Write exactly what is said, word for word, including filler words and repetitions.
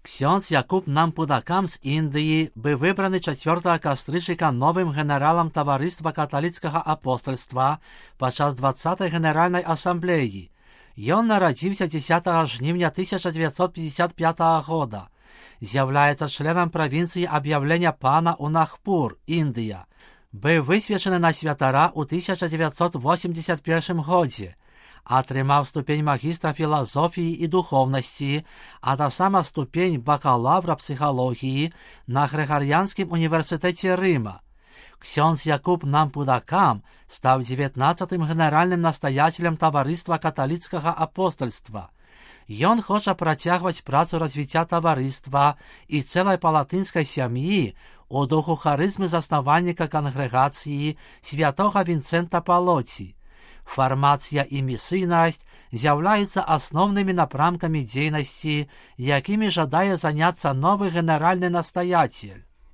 Ksiądz Jakub Nampudakam z Indii był wybrany czwartego kastryjczyka nowym generałem Towarzystwa Katolickiego Apostolstwa podczas dwudziestej Generalnej Asamblei. I on narodził się dziesiątego żniwnia tysiąc dziewięćset pięćdziesiątego piątego roku. Zjawляется членом провинции Объявления Пана у Нагпур, Indия. Był wyswiecony na światara u tysiąc dziewięćset osiemdziesiątym pierwszym гоdzie. Otrzymał stopień magistra filozofii i duchowności, a ta sama stopień bakalawra psychologii na Gregoriańskim Uniwersytecie Rzyma. Ksiądz Jakub Nampudakam stał dziewiętnastym generalnym nastojacielem Towarzystwa Katolickiego Apostolstwa. I on chce протягивать pracę rozwicia towarzystwa i całej palatyńskiej семьи u duchu charyzmy zasnowalnika kongregacji świętego Wincenta Palotti. Formacja i misyjność zjawляются основными напрамками деятельности, якими жадає заняться новый генеральный настоятель.